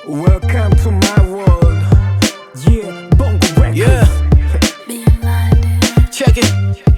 Welcome to my world. Yeah, Bongo Records. Yeah. Check it.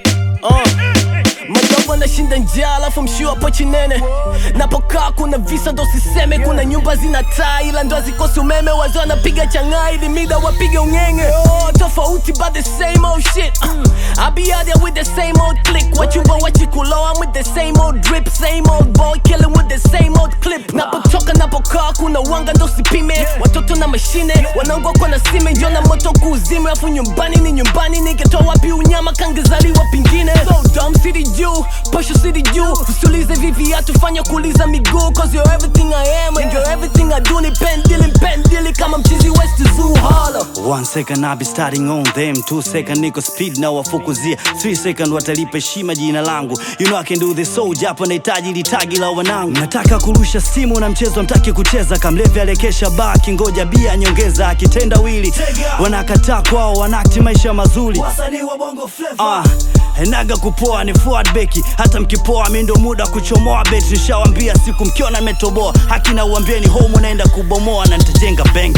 Madogo nashinda njaa alafu mshio hapo chinene. Napokaa kuna visa ndo siseme. Kuna nyumba zina taa ila ndo hazikosi umeme. Wazee wanapiga changai ili mida wapige ungenge. Tofauti but the same old shit. I be out there with the same old click. Wachumba wachikulo, I'm with the same old drip. Same old boy killing with the same old clip. Napotoka napokaa kuna wanga ndo sipime. Watoto na mashine wanangwa kwa na sime. Njona moto kuzime afu nyumbani ni nyumbani. Niketoa wapi unyama kangezaliwa pingine. So dumb city Jew, Pusha city Jew. Usulize vivi atufanya kuuliza miguu. Cause you're everything I am and you're everything I do. Ni pendili kama mchizi West Zoo Harlem. 1 second I be starting on them, 2 second niko speed na wafukuzia, 3 second watalipa heshima jina langu. You know I can do this so japo nahitaji litagi la wanangu. Nataka kurusha simu na mchezo mtaki kucheza. Kamlevi alekesha baki ngoja bia nyongeza. Akitenda wili wanakataa kwao wanakti maisha mazuri. Wasanii wa Bongo Flava enaga kupoa ni forward beki. Hata mkipoa mimi ndo muda kuchomoa bet. Nishawambia siku mkiona metoboa hakina uambieni home unaenda kubomoa na nitajenga benki.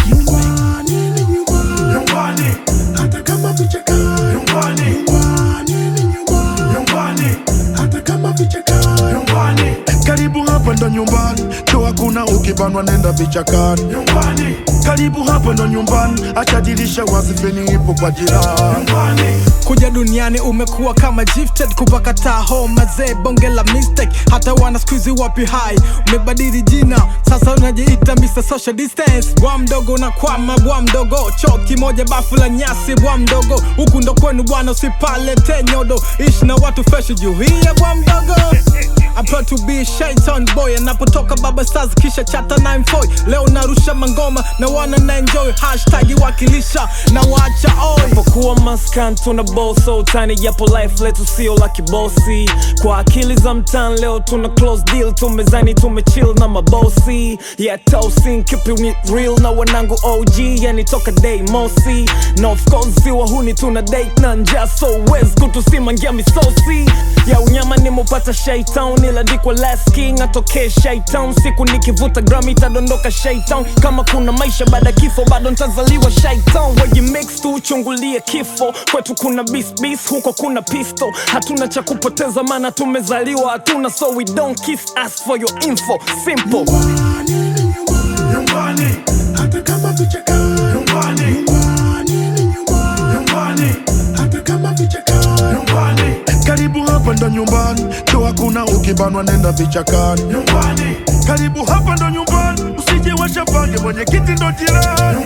Nyumbani, hata kama vichaka. Nyumbani, hata kama vichaka. Nyumbani, karibu hapa ndo nyumbani. Ndo hakuna ukibanwa nenda vichakani. Nyumbani, karibu hapa ndo nyumbani. Acha dirisha wazi feni ipo kwa jirani. Nyumbani, kuja duniani umekuwa kama gifted. Kupakataa home mazee bonge la mistake. Hata wana squeezy wapi high. Umebadili jina sasa unajiita Mr. Social Distance. Bwa mdogo na kwama bwa mdogo. Choki moja bafu la nyasi bwa mdogo. Huku ndo kwenu bwana usipale tenyodo. Ishi na watu fresh juu hiya bwa mdogo. I'm proud to be a shaitan boy. Anapotoka baba stars kisha chata 9-4. Leo narusha mangoma na wana na enjoy. Hashtag wakilisha na wacha oi. Napokuwa maskan tuna boss so tiny. Yapo life letu sio lucky bossy. Kwa akili za mtan leo tuna close deal. Tumezani tumechill na mabossy. Yeah toasting keep it real na wanangu OG. Yani toka day mosi. Na of course si wahuni tuna date na njaa. So wezi kutusimangia misosi. Ya unyama nimupata shaitan. Niladikwa last king atokee shaitan. Siku nikivuta gram itadondoka shaitan. Kama kuna maisha baada kifo bado ntazaliwa shaitan. Wagi mix tu uchungulie kifo. Kwetu kuna bis huko kuna pistol. Hatuna cha kupoteza mana tumezaliwa hatuna. So we don't kiss ask for your info. Simple. nyumbani, hata kama vichaka. Nyumbani, hata kama vichaka. Nyumbani, karibu hapa ndo nyumbani. Ndo hakuna ukibanwa nenda vichakani. Nyumbani, karibu hapa ndo nyumbani. Usije washapange mwenye kiti ndo jirani.